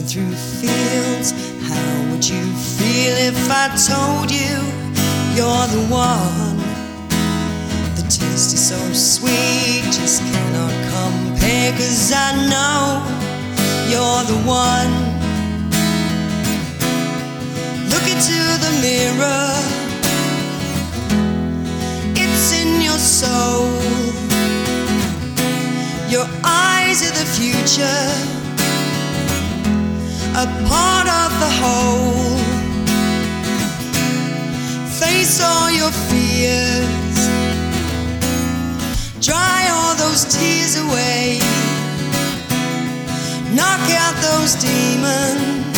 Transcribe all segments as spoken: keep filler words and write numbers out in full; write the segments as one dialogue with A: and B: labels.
A: through fields. How would you feel if I told you you're the one? The taste is so sweet, just cannot compare, 'cause I know you're the one. Look into the mirror, it's in your soul. Your eyes are the future, a part of the whole. Face all your fears, dry all those tears away, knock out those demons,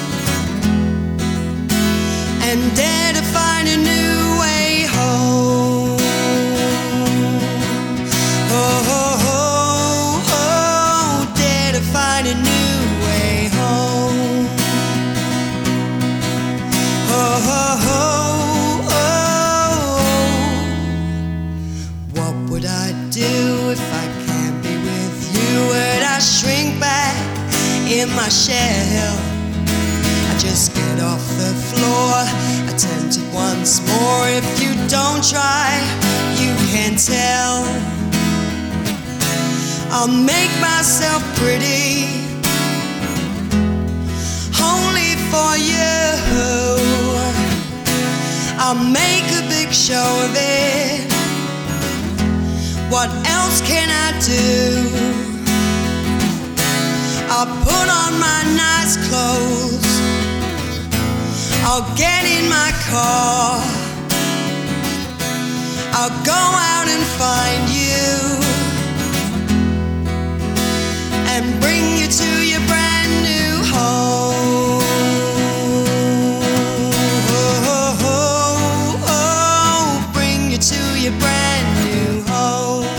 A: and dare to find a new way home. Oh, oh, oh, oh, dare to find a new way home. Oh, oh, oh, oh. What would I do if I can't be with you? Would I shrink back in my shell? I just get off the floor, attempt it once more. If you don't try, you can't tell. I'll make myself pretty, only for you. I'll make a big show of it. What else can I do? I'll put on my nice clothes, I'll get in my car, I'll go out and find you, and bring you to your brand new home. Oh, oh, oh, oh, bring you to your brand new home.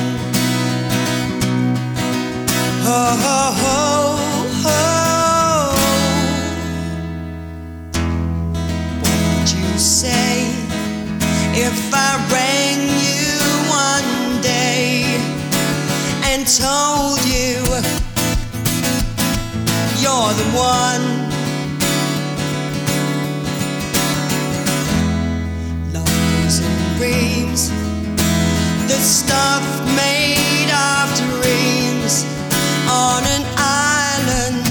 A: Oh, oh, oh, oh. What would you say if I rang you one day and told you you're the one? Lovers and dreams, the stuff made of dreams, on an island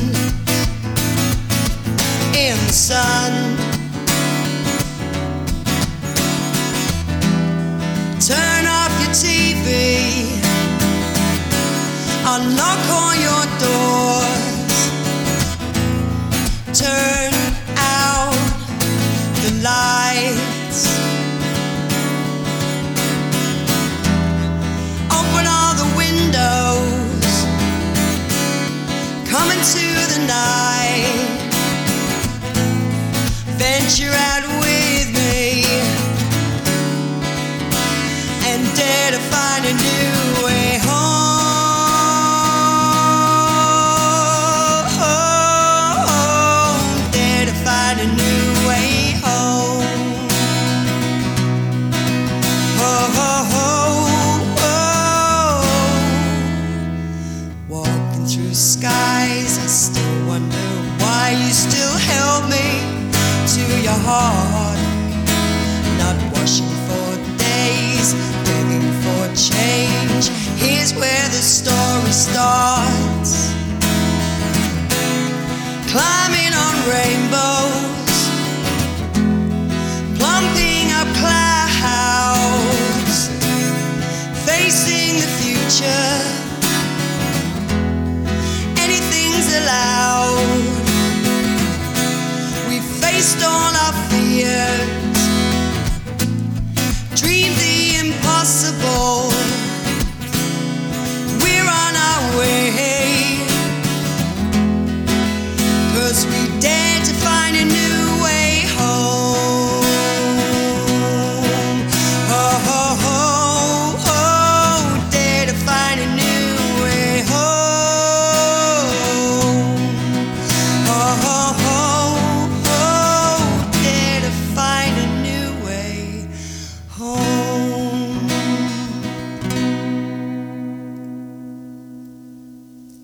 A: in the sun. Turn off your T V, unlock all your doors, turn out the lights, open all the windows, come into the night, venture out with me, and dare to find a new way home. Dare to find a new way home. Oh, oh, oh, oh. Walking through skies, I still wonder why you still held me to your heart. Not washing for days, begging for change. Here's where the story starts. Climbing on rainbows,